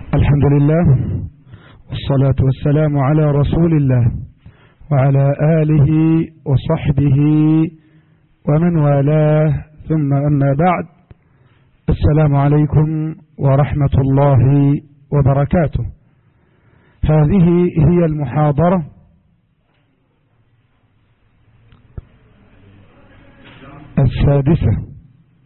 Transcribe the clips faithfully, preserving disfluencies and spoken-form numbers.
الحمد لله والصلاة والسلام على رسول الله وعلى آله وصحبه ومن والاه، ثم أما بعد. السلام عليكم ورحمة الله وبركاته. هذه هي المحاضرة السادسة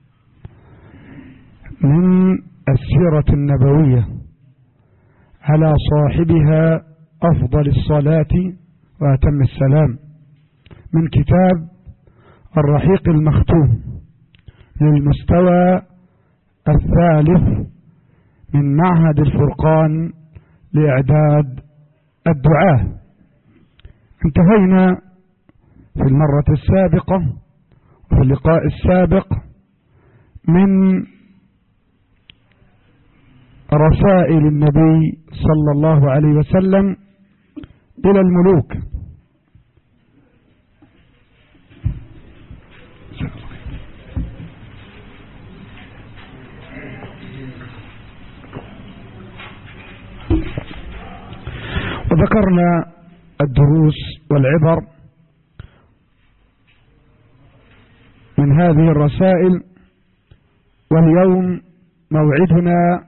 من السيرة النبوية، على صاحبها أفضل الصلاة وأتم السلام، من كتاب الرحيق المختوم للمستوى الثالث من معهد الفرقان لإعداد الدعاة. انتهينا في المرة السابقة وفي اللقاء السابق من رسائل النبي صلى الله عليه وسلم إلى الملوك. وذكرنا الدروس والعبر من هذه الرسائل، واليوم موعدنا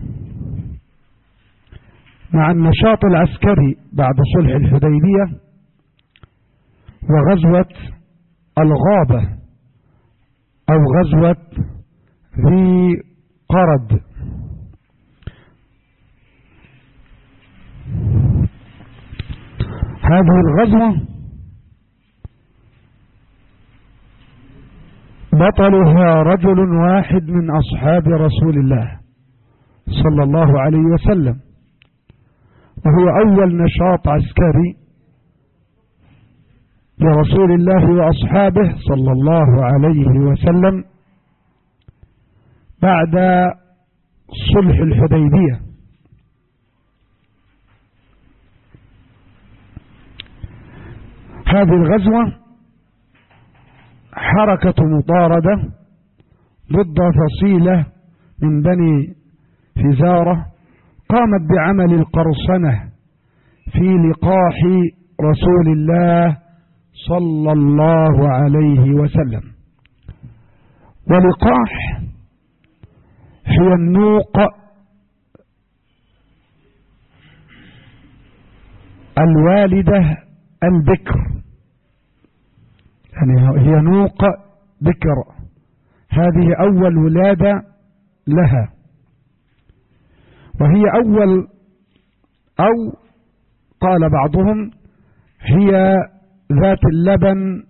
مع النشاط العسكري بعد صلح الحديبية وغزوة الغابة أو غزوة ذي قرد. هذه الغزوة بطلها رجل واحد من أصحاب رسول الله صلى الله عليه وسلم، وهو أول نشاط عسكري لرسول الله وأصحابه صلى الله عليه وسلم بعد صلح الحديبية. هذه الغزوة حركة مطاردة ضد فصيلة من بني فزارة قامت بعمل القرصنة في لقاح رسول الله صلى الله عليه وسلم. ولقاح هي النوق الوالدة البكر، يعني هي نوق بكر، هذه أول ولادة لها، وهي أول أو قال بعضهم هي ذات اللبن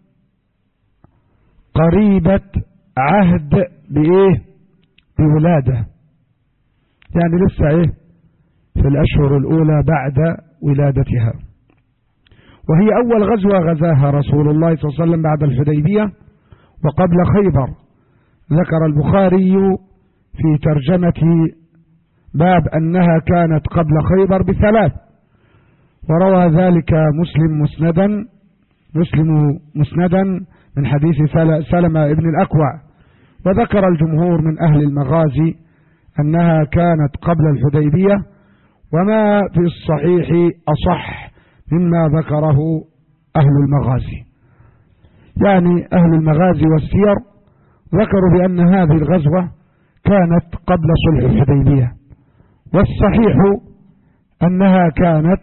قريبة عهد بإيه بولادة، يعني لسه إيه في الأشهر الأولى بعد ولادتها. وهي أول غزوة غزاها رسول الله صلى الله عليه وسلم بعد الحديبية وقبل خيبر. ذكر البخاري في ترجمة باب أنها كانت قبل خيبر بثلاث، وروى ذلك مسلم مسندا مسلم مسندا من حديث سلمة ابن الأكوع. وذكر الجمهور من أهل المغازي أنها كانت قبل الحديبية، وما في الصحيح أصح مما ذكره أهل المغازي، يعني أهل المغازي والسير ذكروا بأن هذه الغزوة كانت قبل صلح الحديبية، والصحيح أنها كانت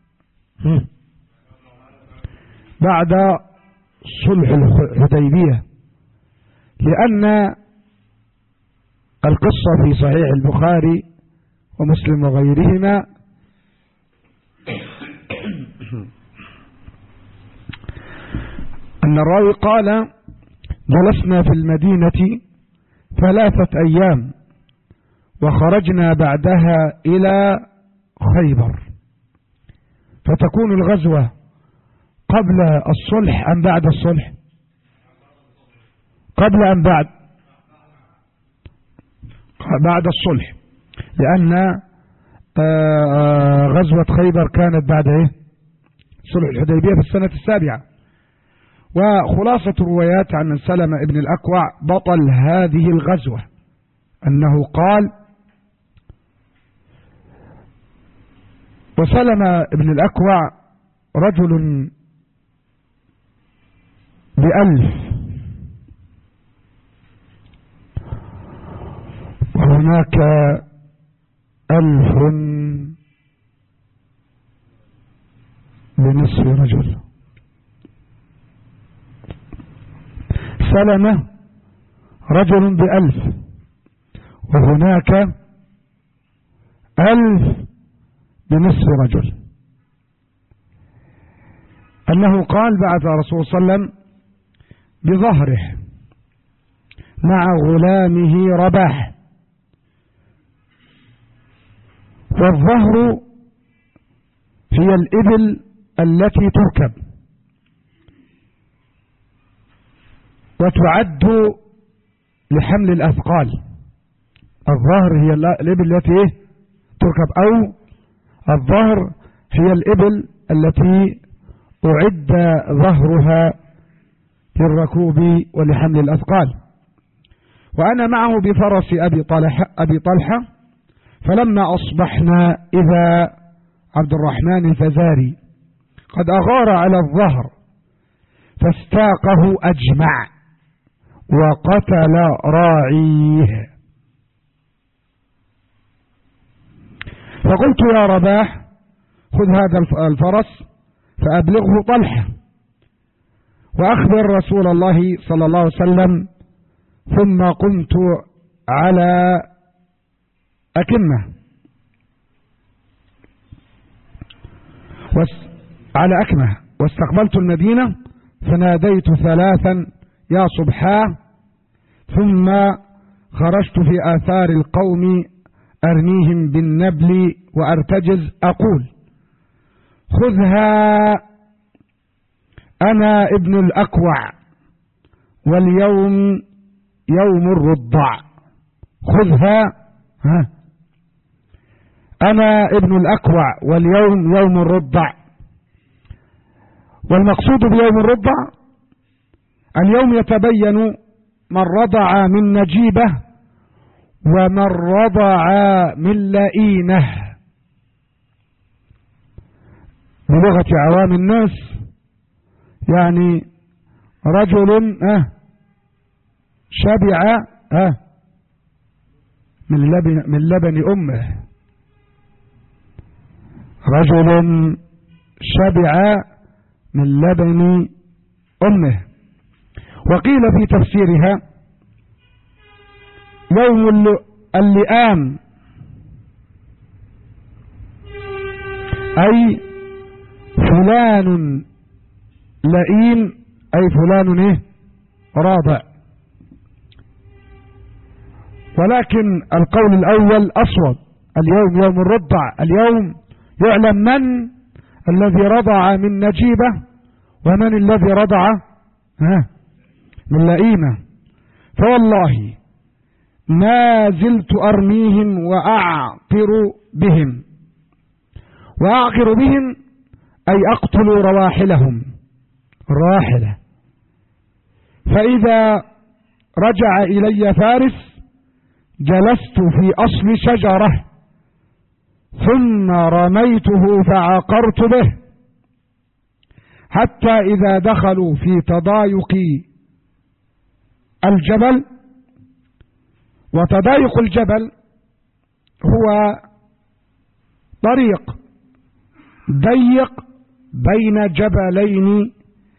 بعد صلح الحديبية، لأن القصة في صحيح البخاري ومسلم وغيرهما أن الراوي قال: جلسنا في المدينة ثلاثة أيام وخرجنا بعدها إلى خيبر. فتكون الغزوة قبل الصلح أم بعد الصلح؟ قبل أم بعد؟ بعد الصلح، لأن غزوة خيبر كانت بعد إيه؟ صلح الحديبية في السنة السابعة. وخلاصة الروايات عن سلمة ابن الأكوع بطل هذه الغزوة أنه قال: وسلم بن الأكوع رجل بألف، وهناك ألف بنصف رجل. سلم رجل بألف، وهناك ألف بنصف رجل. أنه قال بعث رسول صلى الله عليه وسلم بظهره مع غلامه رباح، والظهر هي الإبل التي تركب وتعد لحمل الأثقال. الظهر هي الإبل التي تركب، أو الظهر هي الإبل التي أعد ظهرها للركوب ولحمل الأثقال. وأنا معه بفرس أبي طلحة, أبي طلحة فلما أصبحنا إذا عبد الرحمن الفزاري قد أغار على الظهر فاستاقه أجمع وقتل راعيه. فقلت يا رباح خذ هذا الفرس فأبلغه طلحة وأخبر رسول الله صلى الله عليه وسلم. ثم قمت على أكمة على أكمة واستقبلت المدينة فناديت ثلاثا يا صبحاه، ثم خرجت في آثار القوم أرميهم بالنبل وأرتجز أقول خذها أنا ابن الأكوع واليوم يوم الرضع. خذها ها أنا ابن الأكوع واليوم يوم الرضع. والمقصود بيوم الرضع اليوم يتبين من رضع من نجيبة ومن رضع من لئينه. بلغة عوام الناس يعني رجل أه شبع أه من لبن, من لبن أمه، رجل شبع من لبن أمه. وقيل في تفسيرها يوم اللئام أي فلان لئيم أي فلان إيه راضع. ولكن القول الأول أصوب، اليوم يوم الرضع، اليوم يعلم من الذي رضع من نجيبة ومن الذي رضع ها من لئيمة. فوالله ما زلت أرميهم وأعقر بهم، وأعقر بهم أي أقتل رواحلهم الراحلة. فإذا رجع إلي فارس جلست في أصل شجرة ثم رميته فعقرت به حتى إذا دخلوا في تضايق الجبل. وتضايق الجبل هو طريق ضيق بين جبلين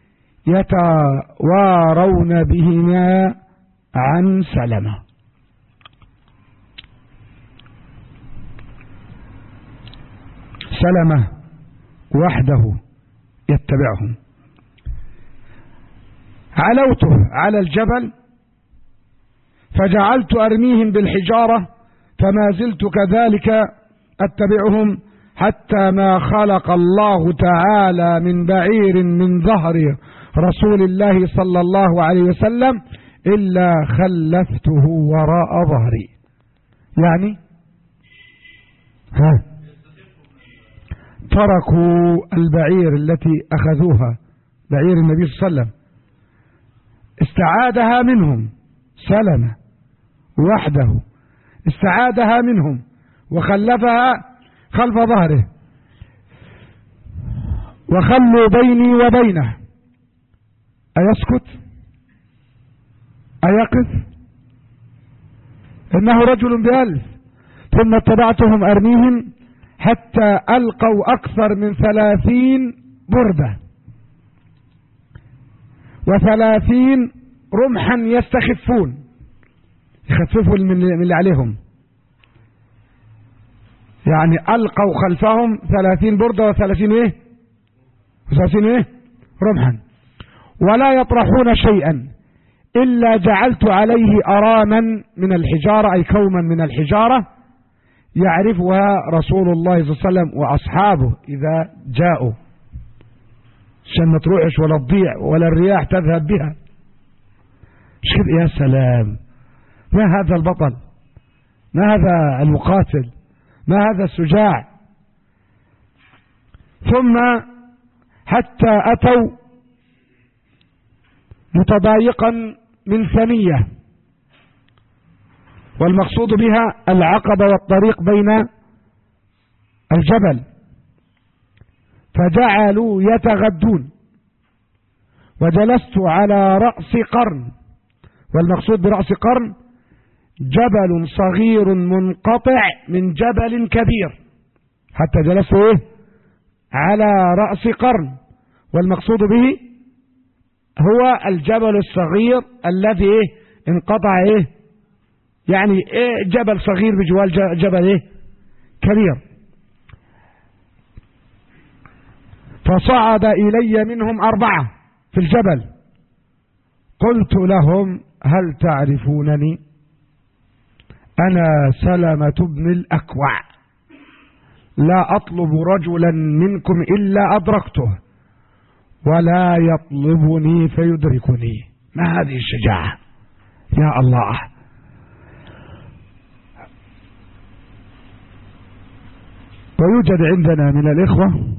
يتوارون بهما عن سلمة. سلمة وحده يتبعهم. علوت على الجبل فجعلت أرميهم بالحجارة فما زلت كذلك أتبعهم حتى ما خلق الله تعالى من بعير من ظهر رسول الله صلى الله عليه وسلم إلا خلفته وراء ظهري. يعني ها تركوا البعير التي أخذوها بعير النبي صلى الله عليه وسلم استعادها منهم سلمة وحده، استعادها منهم وخلفها خلف ظهره وخلوا بيني وبينه. أيسكت؟ أيقف؟ إنه رجل بألف. ثم اتبعتهم أرميهم حتى ألقوا أكثر من ثلاثين بردة وثلاثين رمحا يستخفون، يخففوا من اللي عليهم، يعني ألقوا خلفهم ثلاثين بردة وثلاثين إيه وثلاثين إيه رمحا، ولا يطرحون شيئا إلا جعلت عليه أراما من الحجارة، أي كوما من الحجارة يعرفها رسول الله صلى الله عليه وسلم وأصحابه إذا جاءوا، عشان ما تروحش ولا تضيع ولا الرياح تذهب بها. شوف يا سلام، ما هذا البطل، ما هذا المقاتل، ما هذا الشجاع. ثم حتى أتوا متضايقا من ثنية، والمقصود بها العقبة والطريق بين الجبل، فجعلوا يتغدون، وجلست على رأس قرن، والمقصود برأس قرن جبل صغير منقطع من جبل كبير، حتى جلست ايه على رأس قرن، والمقصود به هو الجبل الصغير الذي ايه انقطع ايه يعني ايه جبل صغير بجوار جبل ايه كبير. فصعد إلي منهم أربعة في الجبل، قلت لهم هل تعرفونني؟ أنا سلمة بن الأكوع، لا أطلب رجلا منكم إلا أدركته، ولا يطلبني فيدركني. ما هذه الشجاعة يا الله! ويوجد عندنا من الإخوة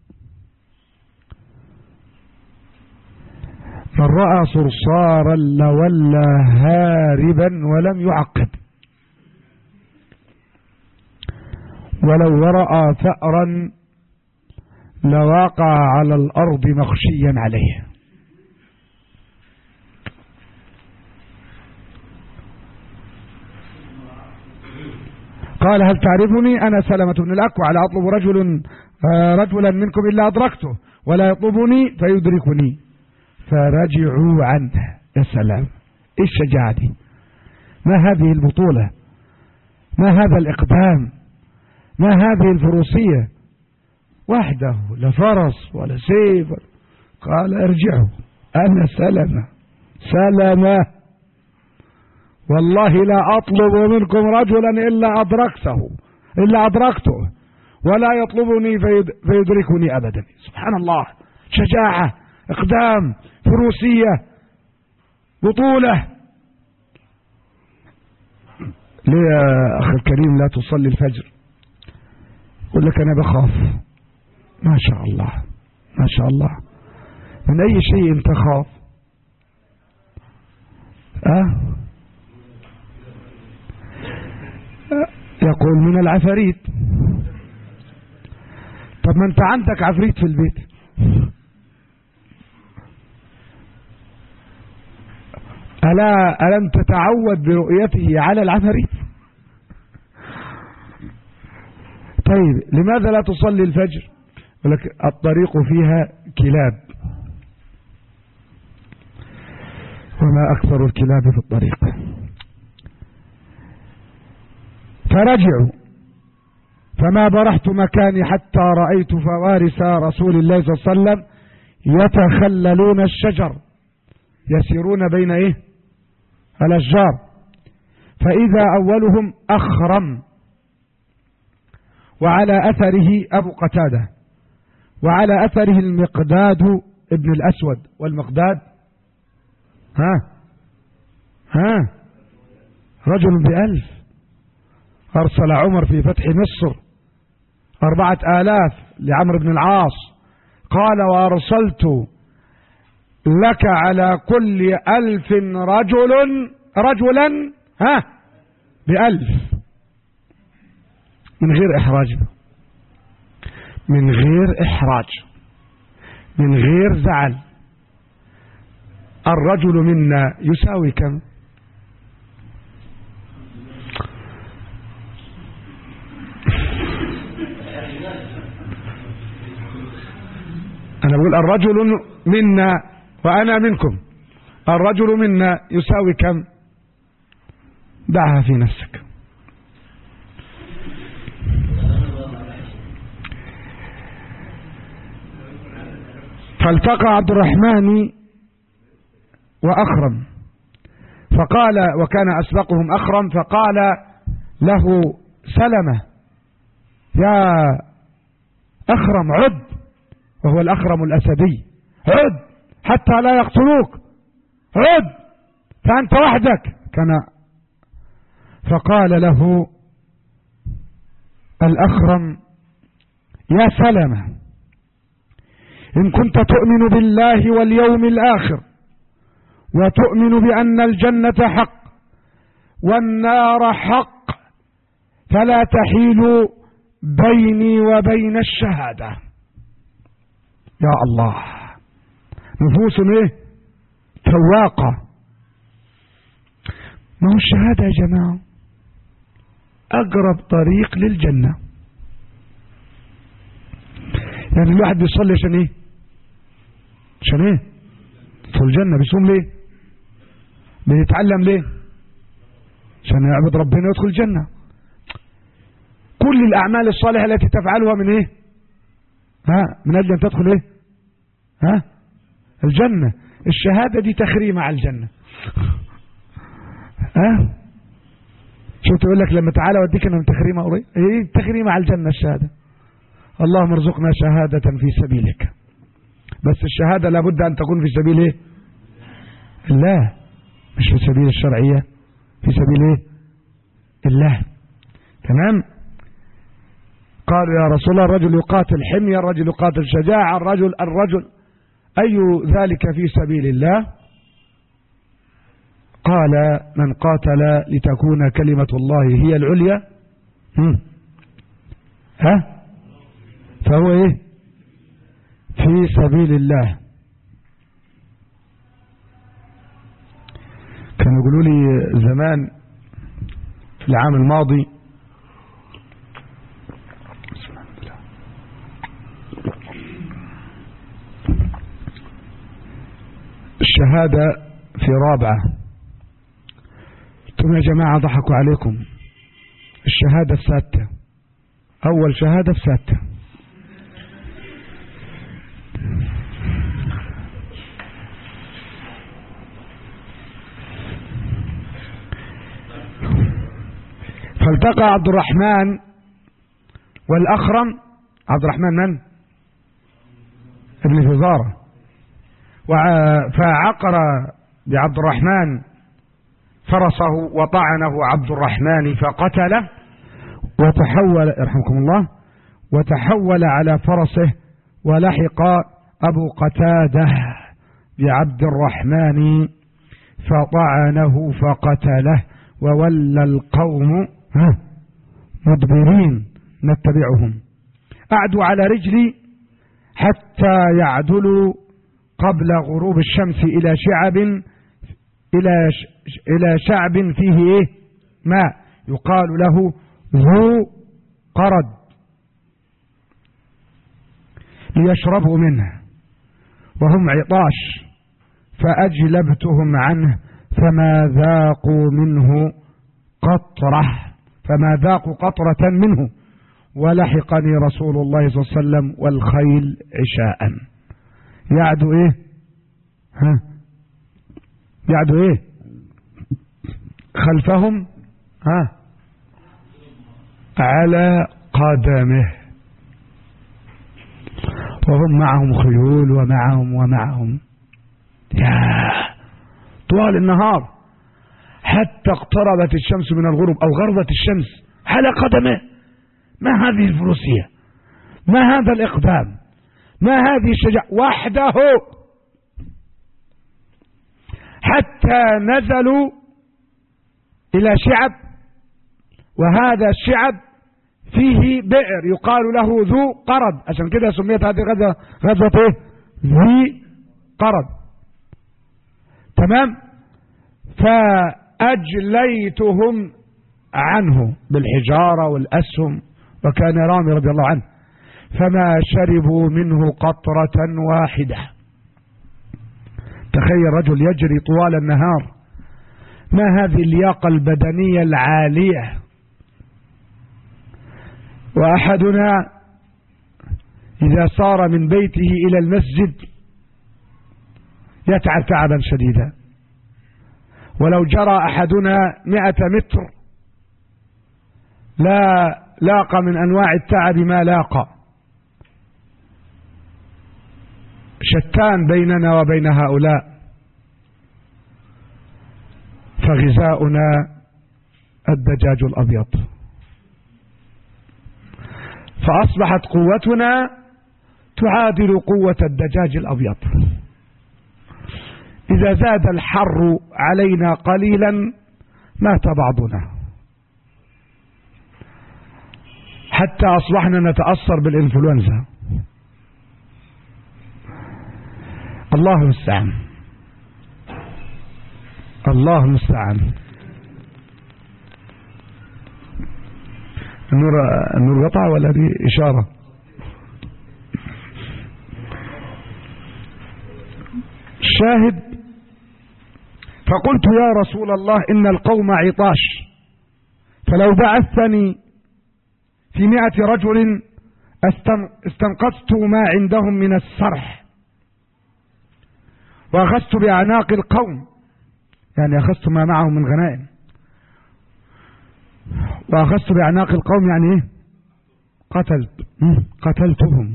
من رأى صرصارا لولى هاربا ولم يعقب، ولو رأى ثأرا لواقع على الأرض مخشيا عليه. قال هل تعرفني؟ أنا سلمة بن الأكوع، لا أطلب رجل رجلا منكم إلا أدركته، ولا يطلبني فيدركني. فرجعوا عنه. يا سلام، إيش الشجاعة دي؟ ما هذه البطولة؟ ما هذا الإقدام؟ ما هذه الفروسية؟ وحده، لا فرس ولا سيف. قال ارجعوا، أنا سلمة سلمة، والله لا أطلب منكم رجلا إلا أدركته إلا أدركته ولا يطلبني فيدركني أبدا. سبحان الله، شجاعة، إقدام، فروسية، بطولة. ليه يا أخي الكريم لا تصلي الفجر؟ يقول لك أنا بخاف. ما شاء الله ما شاء الله، من أي شيء تخاف؟ أه؟ يقول من العفاريت. طب ما أنت عندك عفريت في البيت، ألا ألم تتعود برؤيته على العفاريت؟ طيب لماذا لا تصلي الفجر؟ يقول لك الطريق فيها كلاب، وما أكثر الكلاب في الطريق. فرجعوا، فما برحت مكاني حتى رأيت فوارس رسول الله صلى الله عليه وسلم يتخللون الشجر، يسيرون بين ايه الأشجار، فإذا أولهم أخرم، وعلى أثره أبو قتادة، وعلى أثره المقداد ابن الأسود. والمقداد ها ها رجل بألف، أرسل عمر في فتح مصر أربعة آلاف لعمرو بن العاص، قال وأرسلت لك على كل ألف رجل رجلا ها بألف، من غير إحراج، من غير إحراج. من غير زعل. الرجل منا يساوي كم؟ أنا بقول الرجل منا وأنا منكم، الرجل منا يساوي كم؟ دعها في نفسك. فالتقى عبد الرحمن وأخرم فقال، وكان أسبقهم أخرم، فقال له سلمة: يا أخرم عد، وهو الأخرم الأسدي، عد حتى لا يقتلوك، عد فأنت وحدك. كان فقال له الأخرم: يا سلمة، إن كنت تؤمن بالله واليوم الآخر وتؤمن بأن الجنة حق والنار حق فلا تحيل بيني وبين الشهادة. يا الله، نفوس ايه تواقة. ما هو الشهادة يا جماعة أقرب طريق للجنة. يعني الواحد بيصلي عشان ايه؟ عشان ايه؟ يدخل الجنة. بيصوم ليه؟ بيتعلم ليه؟ عشان يعبد ربنا ويدخل الجنة. كل الأعمال الصالحة التي تفعلها من ايه؟ ها من أجل أن تدخل ايه؟ ها الجنة. الشهادة دي تخريمة على الجنة. ها شو تقول لك لما تعالى اوديك انا من تخريمة قريب؟ ايه تخريمة على الجنة الشهادة. اللهم ارزقنا شهادة في سبيلك. بس الشهادة لابد أن تكون في سبيل ايه؟ الله، مش في سبيل الشرعية، في سبيل ايه؟ الله. تمام. قالوا يا رسول الله الرجل يقاتل حمية، الرجل يقاتل شجاعة، الرجل الرجل أي ذلك في سبيل الله؟ قال من قاتل لتكون كلمة الله هي العليا هم. ها فهو ايه؟ في سبيل الله. كانوا يقولوا لي زمان في العام الماضي الشهادة في رابعة. انتم يا جماعة ضحكوا عليكم. الشهادة في سادسة، أول شهادة في سادسة. فالتقى عبد الرحمن والأخرم. عبد الرحمن من؟ ابن فزارة. فعقر بعبد الرحمن فرسه وطعنه عبد الرحمن فقتله، وتحول يرحمكم الله وتحول على فرسه ولحق أبو قتادة بعبد الرحمن فطعنه فقتله، وولى القوم مدبرين نتبعهم. أعدوا على رجلي حتى يعدلوا قبل غروب الشمس إلى شعب إلى إلى شعب فيه إيه؟ ماء يقال له ذو قرد ليشربوا منه وهم عطاش، فأجلبتهم عنه فما ذاقوا منه قطرة فما ذاقوا قطرة منه، ولحقني رسول الله صلى الله عليه وسلم والخيل عشاء. يعدوا ايه؟ ها يعدوا ايه؟ خلفهم ها على قدمه، وهم معهم خيول ومعهم ومعهم يا طوال النهار حتى اقتربت الشمس من الغروب أو غربت الشمس على قدمه. ما هذه الفروسية؟ ما هذا الإقدام؟ ما هذه الشجاعة؟ وحده حتى نزلوا إلى شعب، وهذا الشعب فيه بئر يقال له ذو قرد، عشان كده سميت هذه غزوة غزوة ايه؟ ذي قرد. تمام. فأجليتهم عنه بالحجارة والأسهم، وكان رامي رضي الله عنه، فما شربوا منه قطرة واحدة. تخيل رجل يجري طوال النهار، ما هذه اللياقة البدنية العالية. وأحدنا إذا صار من بيته إلى المسجد يتعب تعبا شديدا، ولو جرى أحدنا مئة متر لا لاقى من أنواع التعب ما لاقى. شتان بيننا وبين هؤلاء. فغذاؤنا الدجاج الأبيض، فأصبحت قوتنا تعادل قوة الدجاج الأبيض. إذا زاد الحر علينا قليلا مات بعضنا، حتى أصبحنا نتأثر بالإنفلونزا. الله المستعان، الله المستعان. النور النور قطع ولا دي إشارة؟ شاهد. فقلت يا رسول الله إن القوم عطاش، فلو بعثتني في مئة رجل استنقذت ما عندهم من السرح وأخذت بأعناق القوم، يعني أخذت ما معهم من غنائم، وأخذت بأعناق القوم يعني إيه؟ قتلت قتلتهم.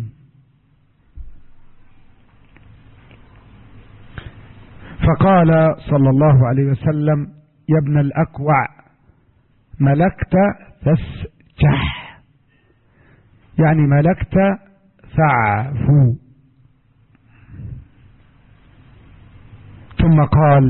فقال صلى الله عليه وسلم يا ابن الأكوع ملكت فاسجح، يعني ملكت فاعفو. ثم قال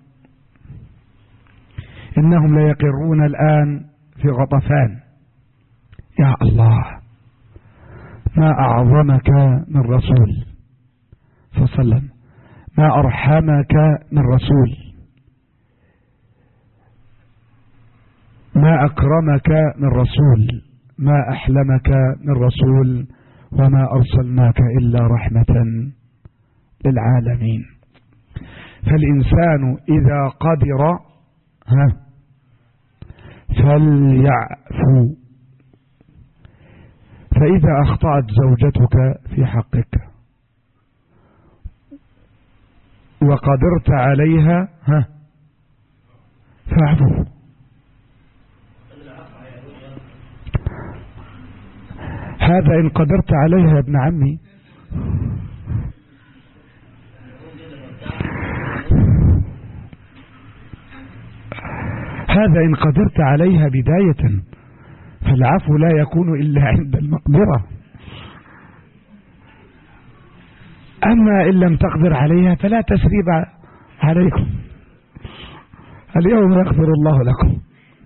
إنهم ليقرون الآن في غطفان. يا الله، ما أعظمك من رسول صلى الله عليه وسلم، ما أرحمك من رسول، ما أكرمك من رسول، ما أحلمك من رسول، وما أرسلناك إلا رحمة للعالمين. فالإنسان إذا قدر ها فليعفو. فإذا أخطأت زوجتك في حقك وقدرت عليها ها فاعفو. هذا إن قدرت عليها يا ابن عمي. هذا إن قدرت عليها بداية، فالعفو لا يكون إلا عند المقدرة. أما إن لم تقدر عليها فلا تسريب عليكم، اليوم يغفر الله لكم.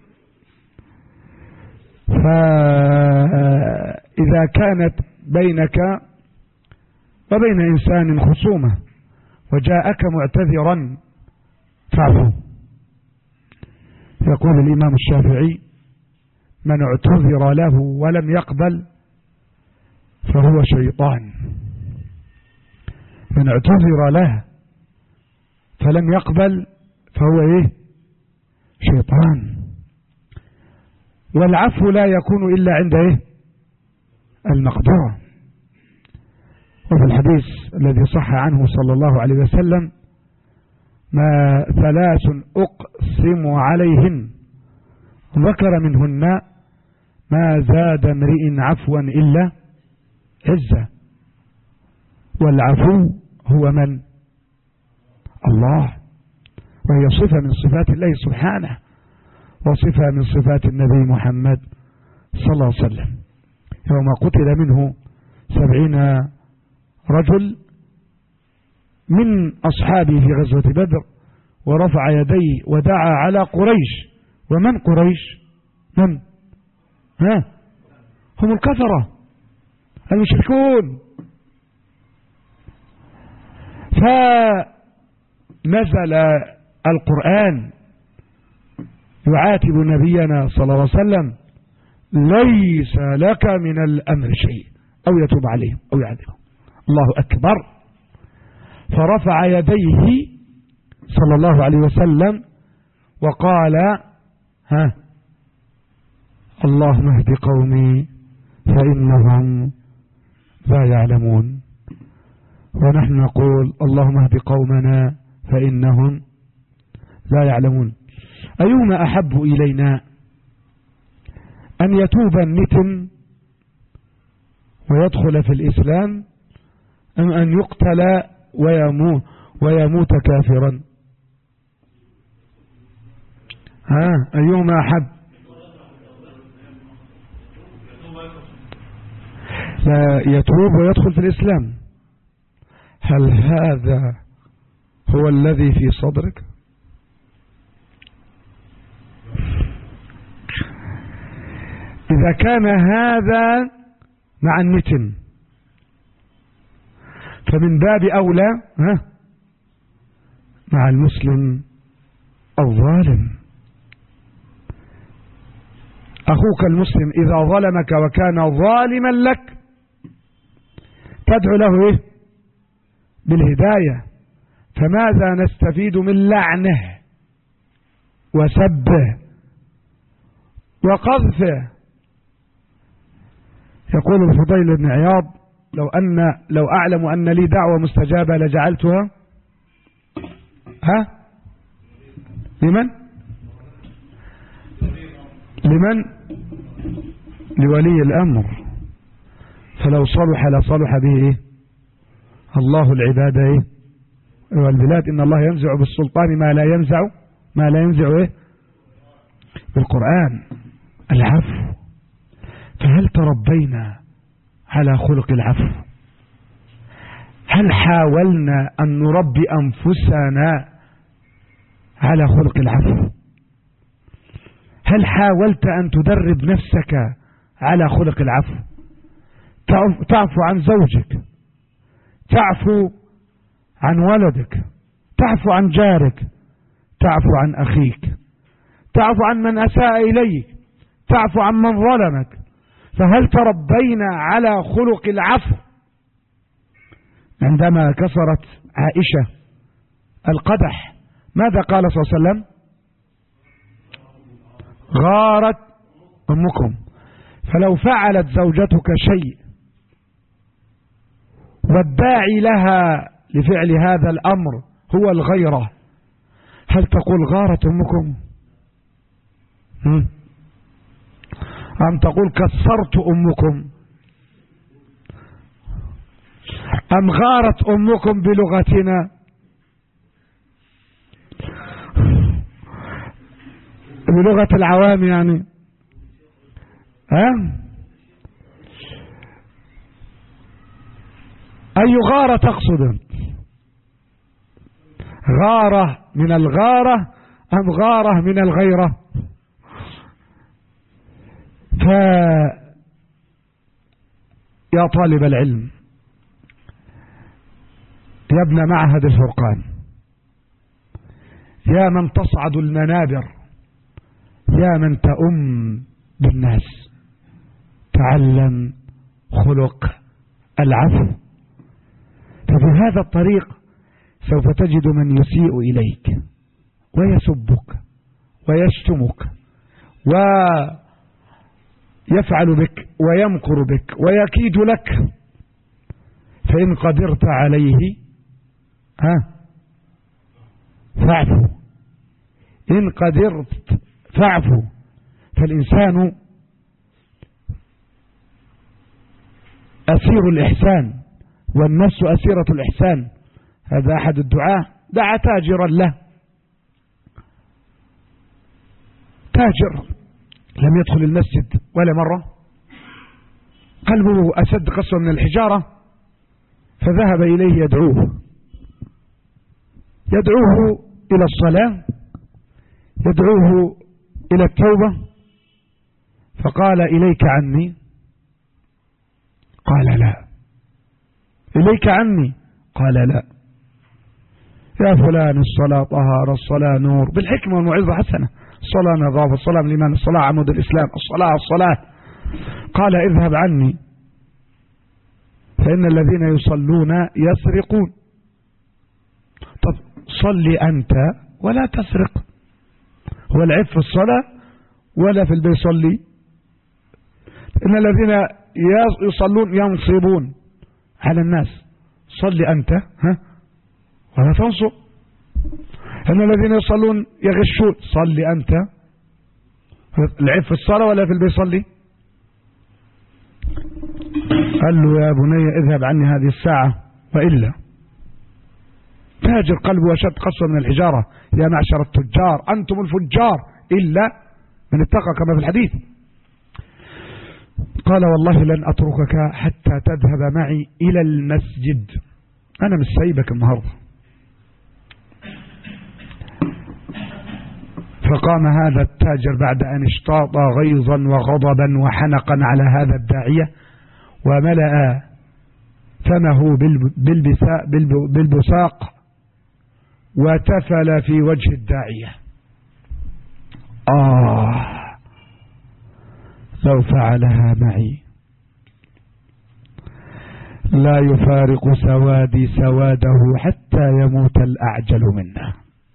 فإذا كانت بينك وبين إنسان خصومة وجاءك معتذرا فاعفو. يقول الإمام الشافعي من اعتذر له ولم يقبل فهو شيطان. من اعتذر له فلم يقبل فهو ايه؟ شيطان. والعفو لا يكون إلا عند ايه؟ المقدرة. وفي الحديث الذي صح عنه صلى الله عليه وسلم ما ثلاث أقسم عليهن ذكر منهن ما زاد امرئ عفوا إلا عزة. والعفو هو من؟ الله، وهي صفة من صفات الله سبحانه، وصفة من صفات النبي محمد صلى الله عليه وسلم. يوم قتل منه سبعين رجل من أصحابه في غزوة بدر ورفع يديه ودعا على قريش. ومن قريش؟ من؟ ها؟ هم الكفرة المشركون. فنزل القرآن يعاتب نبينا صلى الله عليه وسلم: ليس لك من الأمر شيء، أو يتوب عليهم أو يعذبهم. الله أكبر. فرفع يديه صلى الله عليه وسلم وقال: ها اللهم اهد قومي فإنهم لا يعلمون. ونحن نقول: اللهم اهد قومنا فإنهم لا يعلمون. أيهما أحب إلينا، أن يتوب النتن ويدخل في الإسلام، أم أن يقتل ويموت, ويموت كافرا؟ ها أيهما أحب؟ لا، يتوب ويدخل في الإسلام. هل هذا هو الذي في صدرك؟ إذا كان هذا مع النتن فمن باب أولى ها مع المسلم الظالم. أخوك المسلم إذا ظلمك وكان ظالما لك تدعو له إيه؟ بالهداية. فماذا نستفيد من لعنه وسبه وقذفه؟ يقول الفضيل بن عياض: لو أن لو أعلم أن لي دعوة مستجابة لجعلتها ها لمن لمن لولي الأمر، فلو صلح لصلح به إيه؟ الله العباد إيه؟ والبلاد. إن الله ينزع بالسلطان ما لا ينزع ما لا ينزع إيه؟ بالقرآن. العفو. فهل تربينا على خلق العفو؟ هل حاولنا أن نربي أنفسنا على خلق العفو؟ هل حاولت أن تدرب نفسك على خلق العفو؟ تعفو عن زوجك، تعفو عن ولدك، تعفو عن جارك، تعفو عن أخيك، تعفو عن من أساء إليك، تعفو عن من ظلمك. فهل تربينا على خلق العفو؟ عندما كسرت عائشة القدح ماذا قال صلى الله عليه وسلم؟ غارت أمكم. فلو فعلت زوجتك شيء والداعي لها لفعل هذا الأمر هو الغيرة، هل تقول غارت أمكم؟ هم؟ أم تقول كسرت أمكم؟ أم غارت أمكم بلغتنا؟ بلغة العوام يعني. ها أي غارة تقصد؟ غارة من الغارة أم غارة من الغيرة؟ ف يا طالب العلم، يا ابن معهد الفرقان، يا من تصعد المنابر، يا من تؤم بالناس، تعلم خلق العفو. ففي هذا الطريق سوف تجد من يسيء إليك ويسبك ويشتمك ويفعل بك ويمكر بك ويكيد لك، فإن قدرت عليه ها فاعفو. إن قدرت فاعفو. فالإنسان أسير الإحسان والنفس أسيرة الإحسان. هذا أحد الدعاة دعا تاجرا له، تاجر لم يدخل المسجد ولا مرة، قلبه أشد قسوة من الحجارة، فذهب إليه يدعوه يدعوه إلى الصلاة، يدعوه إلى التوبة. فقال: إليك عني؟ قال: لا. إليك عني؟ قال: لا. يا فلان الصلاة طهارة، الصلاة نور، بالحكمة والموعظة حسنة، الصلاة نظافة، الصلاة من الإيمان، الصلاة عمود الإسلام، الصلاة الصلاة. قال اذهب عني فإن الذين يصلون يسرقون. طب صلي أنت ولا تسرق. هو العيب في الصلاة ولا في البيت صلي؟ إن الذين يصلون ينصبون على الناس، صلي أنت ها ولا تنصب. إن الذين يصلون يغشون، صلي أنت. العيب في الصلاة ولا في البيت صلي؟ قال له يا بني اذهب عني هذه الساعة وإلا. تاجر قلبه أشد قسوة من الحجارة. يا معشر التجار أنتم الفجار إلا من اتقى كما في الحديث. قال والله لن أتركك حتى تذهب معي إلى المسجد، أنا مش سايبك النهاردة. فقام هذا التاجر بعد أن اشتاط غيظا وغضبا وحنقا على هذا الداعية، وملأ فمه بالبساق وتفل في وجه الداعية. آه لو فعلها معي لا يفارق سوادي سواده حتى يموت الأعجل منا.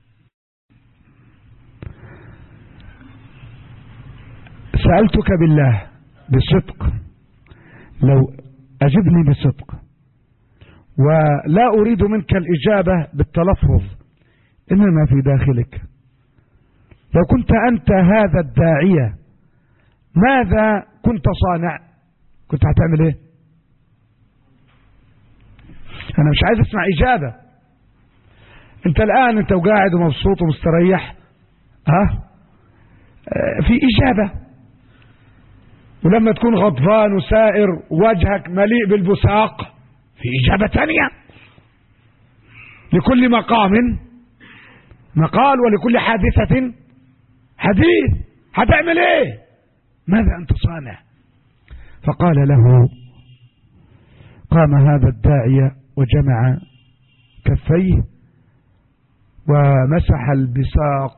سألتك بالله بصدق، لو أجبني بصدق، ولا أريد منك الإجابة بالتلفظ إنما في داخلك، لو كنت أنت هذا الداعية ماذا كنت صانع؟ كنت هتعمل ايه؟ أنا مش عايز أسمع إجابة. أنت الآن أنت وقاعد ومبسوط ومستريح، ها في إجابة. ولما تكون غضبان وسائر وجهك مليء بالبساق في إجابة ثانية. لكل مقام مقال ولكل حادثة حديث. هتعمل ايه؟ ماذا أنت صانع؟ فقال له، قام هذا الداعية وجمع كفيه ومسح البساق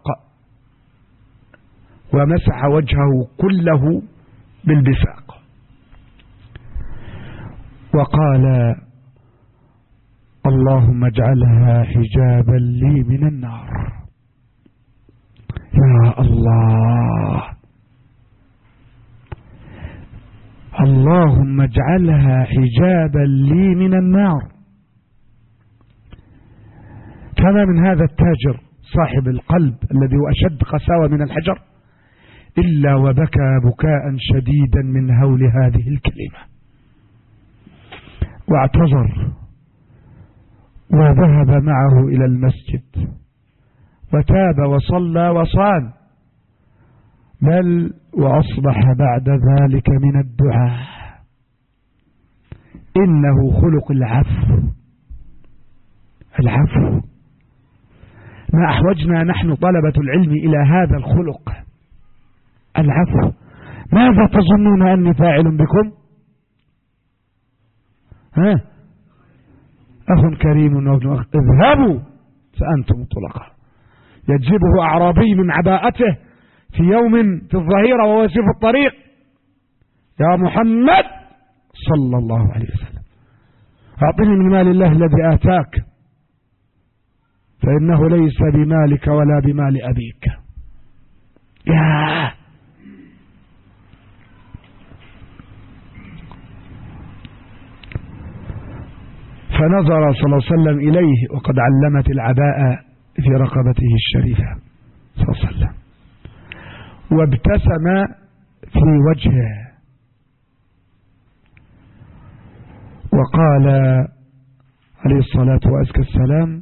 ومسح وجهه كله بالبساق وقال اللهم اجعلها حجابا لي من النار. يا الله، اللهم اجعلها حجابا لي من النار. كما من هذا التاجر صاحب القلب الذي هو أشد قساوة من الحجر إلا وبكى بكاء شديدا من هول هذه الكلمة، واعتذر وذهب معه إلى المسجد وتاب وصلى وصام، بل وأصبح بعد ذلك من الدعاء. إنه خلق العفو. العفو ما أحوجنا نحن طلبة العلم إلى هذا الخلق، العفو. ماذا تظنون أني فاعل بكم؟ ها أخ كريم وابن أخ، اذهبوا فأنتم طلقاء. يجيبه أعرابي من عباءته في يوم في الظهيرة وهو يسير في الطريق، يا محمد صلى الله عليه وسلم أعطني من مال الله الذي آتاك فإنه ليس بمالك ولا بمال أبيك. يا فنظر صلى الله عليه وسلم إليه وقد علمت العباءة في رقبته الشريفة صلى الله عليه وسلم، وابتسم في وجهه وقال عليه الصلاة وأزكى السلام،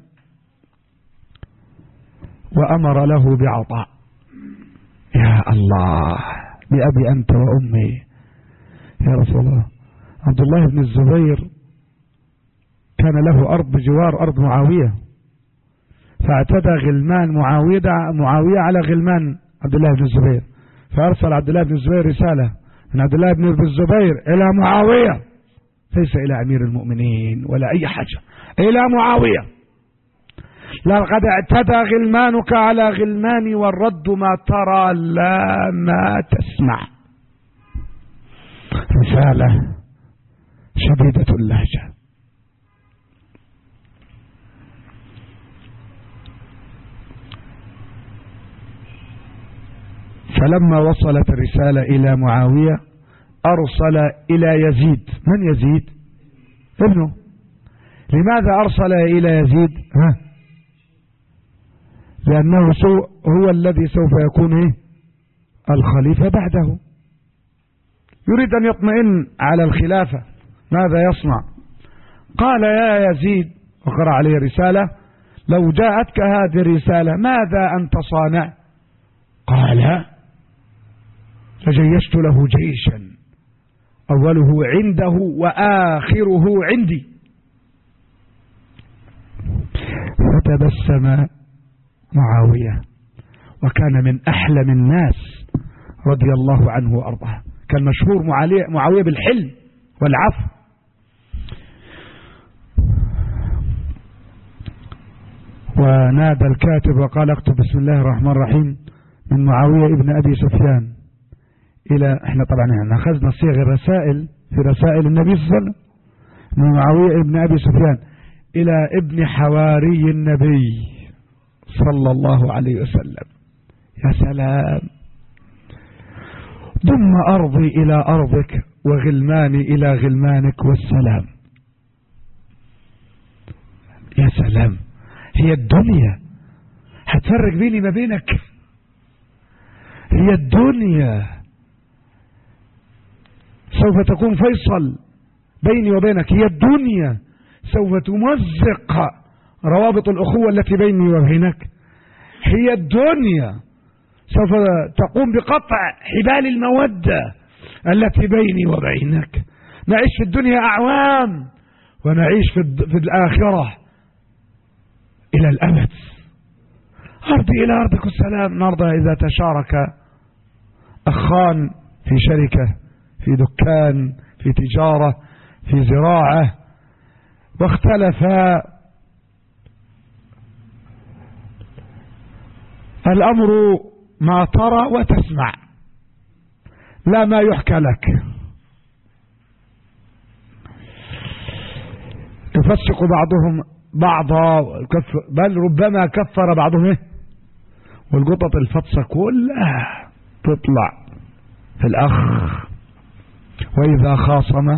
وأمر له بعطاء. يا الله، بأبي أنت وأمي يا رسول الله. عبد الله بن الزبير كان له أرض بجوار أرض معاوية، فاعتدى غلمان معاوية معاوية على غلمان عبد الله بن الزبير، فأرسل عبد الله بن الزبير رسالة من عبد الله بن الزبير إلى معاوية، ليس إلى أمير المؤمنين ولا أي حاجة، إلى معاوية، لقد اعتدى غلمانك على غلماني والرد ما ترى لا ما تسمع. رسالة شديدة اللهجة. فلما وصلت الرسالة إلى معاوية أرسل إلى يزيد. من يزيد؟ ابنه. لماذا أرسل إلى يزيد؟ ها؟ لأنه هو الذي سوف يكون إيه؟ الخليفة بعده، يريد أن يطمئن على الخلافة. ماذا يصنع؟ قال يا يزيد، وقرأ عليه رسالة: لو جاءتك هذه الرسالة ماذا أنت صانع؟ قال: فجيشت له جيشا أوله عنده وآخره عندي. فتبسم معاوية وكان من أحلم الناس رضي الله عنه وأرضاه. كان مشهور معاوية بالحلم والعفو. ونادى الكاتب وقال: اكتب بسم الله الرحمن الرحيم من معاوية ابن أبي سفيان إلى، احنا طبعا يعني أخذنا صيغ الرسائل في رسائل النبي صلى الله عليه وسلم، من معاوية ابن أبي سفيان إلى ابن حواري النبي صلى الله عليه وسلم. يا سلام. ضم أرضي إلى أرضك وغلماني إلى غلمانك والسلام. يا سلام. هي الدنيا هتفرق بيني ما بينك؟ هي الدنيا سوف تكون فيصل بيني وبينك؟ هي الدنيا سوف تمزق روابط الأخوة التي بيني وبينك؟ هي الدنيا سوف تقوم بقطع حبال المودة التي بيني وبينك؟ نعيش في الدنيا أعوام ونعيش في الآخرة إلى الأبد. أرضي إلى أرضك السلام. نرضى إذا تشارك أخان في شركة، في دكان، في تجارة، في زراعة، واختلفا الأمر ما ترى وتسمع لا ما يحكى لك. يفسق بعضهم بعضا، بل ربما كفر بعضهم ايه، والقطط الفطسة كلها تطلع في الأخ. وإذا خاصم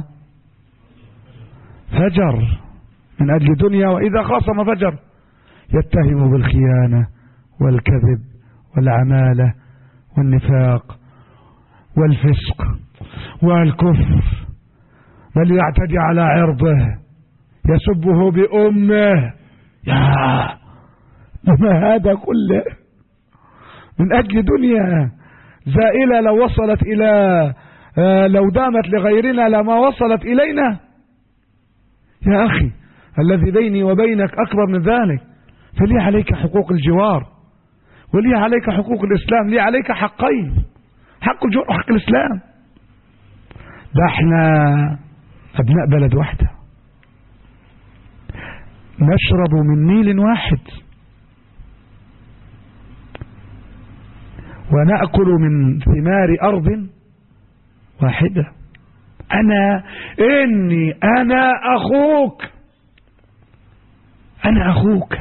فجر من أجل دنيا، وإذا خاصم فجر، يتهم بالخيانة والكذب والعمالة والنفاق والفسق والكفر، بل يعتدي على عرضه، يسبه بأمه. يا ما هذا كله من أجل دنيا زائلة لو وصلت إلى لو دامت لغيرنا لما وصلت إلينا. يا أخي الذي بيني وبينك أكبر من ذلك، فلي عليك حقوق الجوار، ولي عليك حقوق الإسلام، لي عليك حقين، حق الجوار وحق الإسلام. ده احنا أبناء بلد واحدة، نشرب من نيل واحد، ونأكل من ثمار أرض واحدة. أنا إني أنا أخوك، أنا أخوك،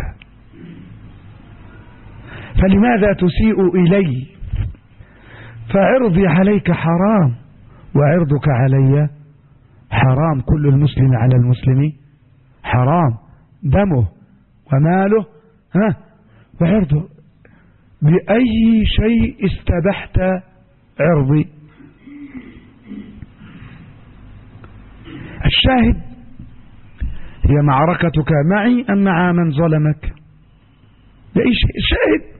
فلماذا تسيء إلي؟ فعرضي عليك حرام وعرضك علي حرام. كل المسلم على المسلم حرام، دمه وماله ها وعرضه. بأي شيء استبحت عرضي؟ الشاهد هي معركتك معي أم مع من ظلمك؟ بأي شيء الشاهد.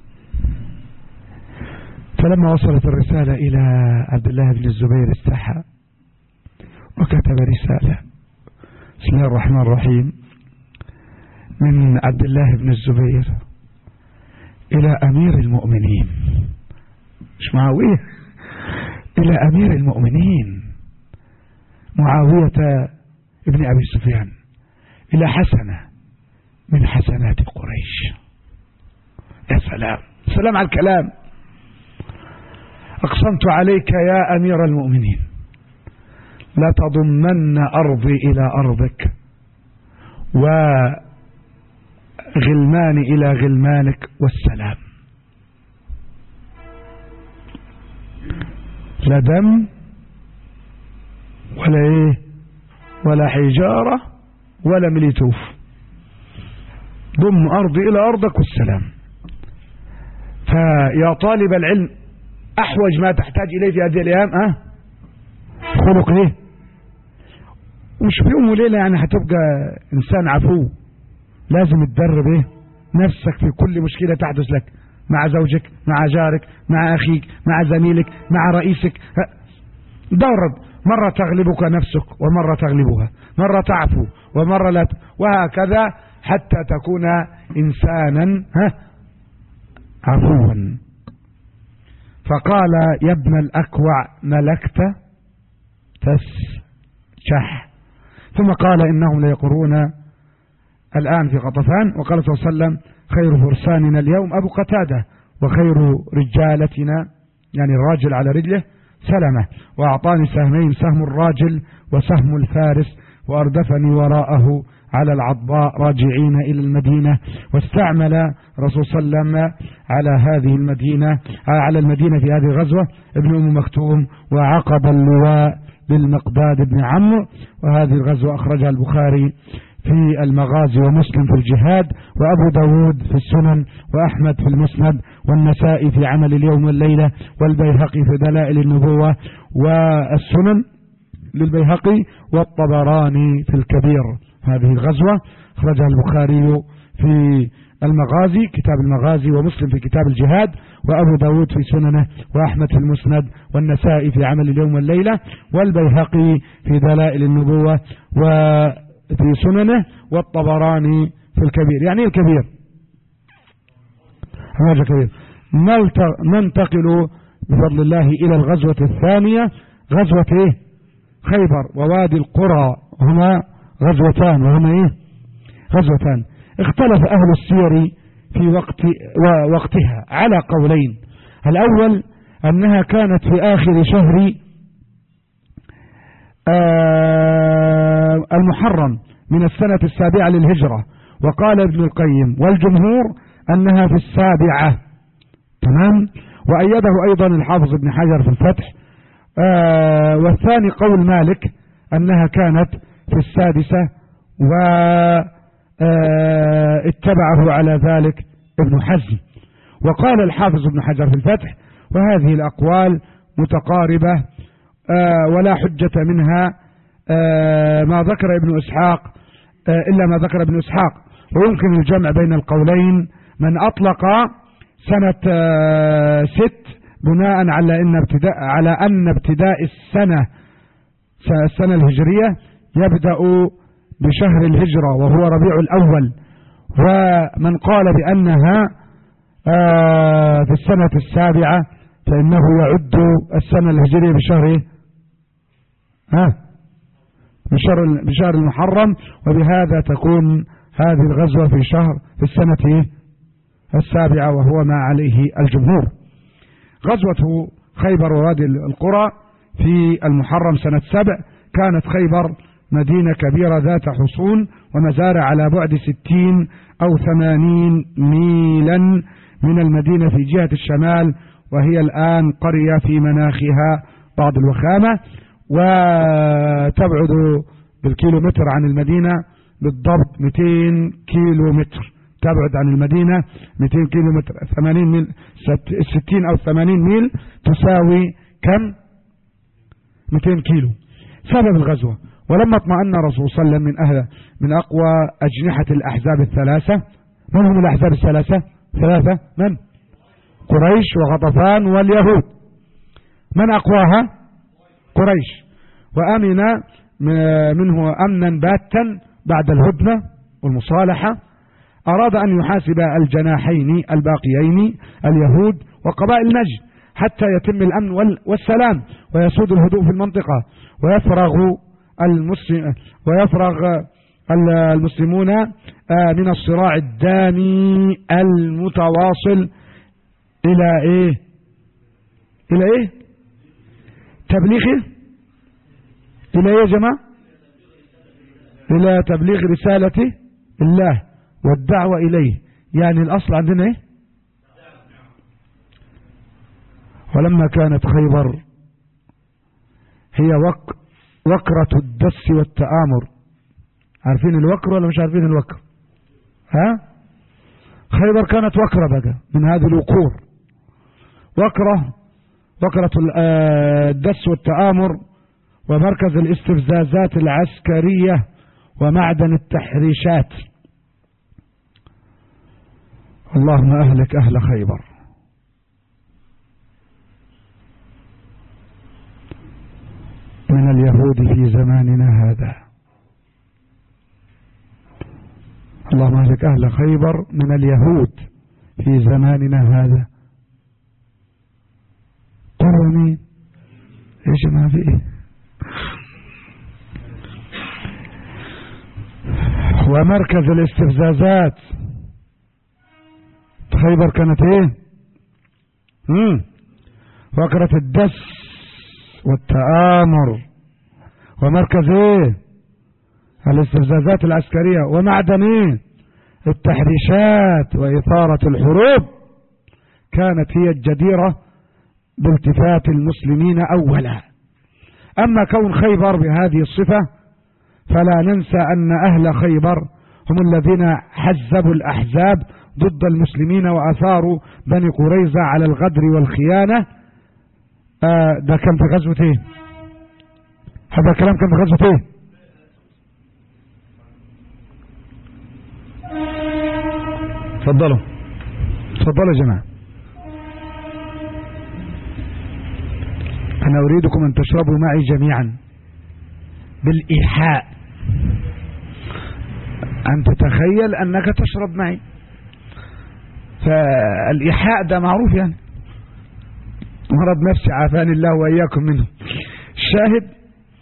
فلما وصلت الرسالة إلى عبد الله بن الزبير استحى وكتب رسالة: بسم الله الرحمن الرحيم، من عبد الله بن الزبير إلى أمير المؤمنين، مش معاوية، إلى أمير المؤمنين معاوية ابن أبي سفيان، إلى حسنة من حسنات قريش. يا سلام سلام على الكلام. أقسمت عليك يا أمير المؤمنين لتضمن أرضي إلى أرضك وغلماني إلى غلمانك والسلام. لا دم ولا إيه ولا حجارة ولا مليتوف، ضم أرضي إلى أرضك والسلام. فيا طالب العلم أحوج ما تحتاج إليه في هذه الأيام أه خلق إيه، مش في يوم وليلة يعني هتبقى إنسان عفو. لازم تدرب إيه نفسك في كل مشكلة تحدث لك مع زوجك، مع جارك، مع أخيك، مع زميلك، مع رئيسك. درب، مرة تغلبك نفسك ومرة تغلبها، مرة تعفو ومرة لا، وهكذا حتى تكون إنسانا ها عفوا. فقال يا ابن الأكوع ملكت تسشح. ثم قال إنهم ليقرون الآن في غطفان. وقال صلى الله عليه وسلم خير فرساننا اليوم أبو قتادة وخير رجالتنا يعني الراجل على رجله سلمة، وأعطاني سهمين سهم الراجل وسهم الفارس وأردفني وراءه على العضباء راجعين إلى المدينة. واستعمل رسول صلى الله عليه وسلم على هذه المدينة على المدينة في هذه الغزوة ابن أم مكتوم وعقد اللواء للمقداد بن عمرو. وهذه الغزوة أخرجها البخاري في المغازي ومسلم في الجهاد وأبو داود في السنن وأحمد في المسند والنسائي في عمل اليوم والليلة والبيهقي في دلائل النبوة والسنن للبيهقي والطبراني في الكبير. هذه الغزوة أخرجها البخاري في المغازي كتاب المغازي ومسلم في كتاب الجهاد وأبو داود في سننه وأحمد في المسند والنسائي في عمل اليوم والليلة والبيهقي في دلائل النبوة وفي سننه والطبراني في الكبير. يعني الكبير هذا كبير. ننتقل بفضل الله إلى الغزوة الثانية غزوة إيه؟ خيبر ووادي القرى. هما غزوتان وهما إيه؟ غزوتان. اختلف أهل السير في وقت ووقتها على قولين. الأول أنها كانت في آخر شهر آه المحرم من السنة السابعة للهجرة، وقال ابن القيم والجمهور أنها في السابعة. تمام. وأيده أيضا الحافظ ابن حجر في الفتح. آه والثاني قول مالك أنها كانت في السادسة و آه اتبعه على ذلك ابن حزم. وقال الحافظ ابن حجر في الفتح وهذه الأقوال متقاربة آه ولا حجة منها آه ما ذكر ابن إسحاق آه إلا ما ذكر ابن إسحاق. ويمكن الجمع بين القولين. من أطلق سنة آه ست بناء على أن ابتداء على أن ابتداء السنة السنة الهجرية يبدأ بشهر الهجرة وهو ربيع الأول. ومن قال بأنها آه في السنة السابعة فإنه يعد السنة الهجرية بشهر ها بشهر بشهر المحرم. وبهذا تكون هذه الغزوة في شهر في السنة السابعة وهو ما عليه الجمهور. غزوة خيبر ووادي القرى في المحرم سنة سبع. كانت خيبر مدينة كبيرة ذات حصون ومزارع على بعد ستين أو ثمانين ميلا من المدينة في جهة الشمال، وهي الآن قرية في مناخها بعض الوخامة، وتبعد بالكيلومتر عن المدينة بالضبط مئتين كيلو متر. تبعد عن المدينة مئتين كيلو متر. ثمانين ميل ستين أو ثمانين ميل تساوي كم؟ مئتين كيلو. سبب الغزوة ولما اطمأن الرسول صلى الله عليه وسلم من أهل من أقوى أجنحة الأحزاب الثلاثة. من هم الأحزاب الثلاثة؟ ثلاثة من؟ قريش وغطفان واليهود. من أقواها؟ قريش. وأمن منه أمنا باتا بعد الهدنة والمصالحة. أراد أن يحاسب الجناحين الباقيين اليهود وقبائل نجد حتى يتم الأمن والسلام ويسود الهدوء في المنطقة ويفرغ المسلم ويفرغ المسلمون من الصراع الدامي المتواصل إلى إيه إلى إيه تبليغه إلى إيه يا جماعة إلى تبليغ رسالة الله والدعوة إليه. يعني الأصل عندنا إيه؟ ولما كانت خيبر هي وك وكرة الدس والتآمر. عارفين الوكر ولا مش عارفين الوكر؟ ها؟ خيبر كانت وكرة بقى من هذه الوقور، وكرة وكرة الدس والتآمر ومركز الاستفزازات العسكرية ومعدن التحريشات. اللهم أهلك أهل خيبر. من اليهود في زماننا هذا. اللهم أهلك أهل خيبر من اليهود في زماننا هذا. قولوا مين؟ ايش ما في ايه؟ ومركز الاستفزازات. خيبر كانت ايه؟ امم وكرة الدس والتآمر ومركز ايه؟ الاستفزازات العسكرية ومعدن ايه؟ التحريشات وإثارة الحروب. كانت هي الجديرة بالتفات المسلمين أولا. أما كون خيبر بهذه الصفة فلا ننسى أن أهل خيبر هم الذين حزبوا الأحزاب ضد المسلمين وأثاروا بني قريظة على الغدر والخيانة. آه ده كان في غزوة ايه؟ هذا الكلام كان في غزوة ايه؟ تفضلوا تفضلوا يا جماعة. أنا أريدكم أن تشربوا معي جميعا بالإيحاء، أن تتخيل أنك تشرب معي. فالإيحاء ده معروف يعني، مرض نفسي عافاني الله وإياكم منه. الشاهد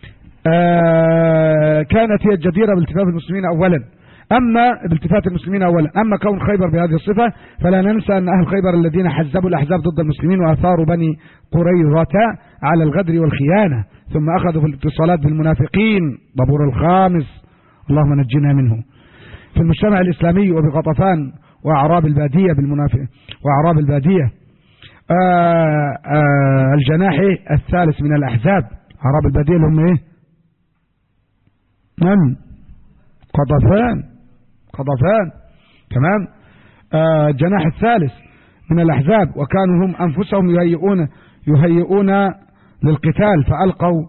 آه كانت هي الجديرة بالتفات المسلمين أولا. أما بالتفات المسلمين أولا أما كون خيبر بهذه الصفة فلا ننسى أن أهل خيبر الذين حزبوا الأحزاب ضد المسلمين وأثاروا بني قريظة على الغدر والخيانة، ثم أخذوا في الاتصالات بالمنافقين ضبور الخامس، اللهم نجنا منه، في المجتمع الإسلامي وبغطفان وأعراب البادية بالمنافق وأعراب البادية. آآ آآ الجناح الثالث من الأحزاب. أعراب البادية اللي هم إيه؟ من؟ قطفان قطفان تمام. الجناح الثالث من الأحزاب، وكانوا هم أنفسهم يهيئون يهيئون للقتال، فألقوا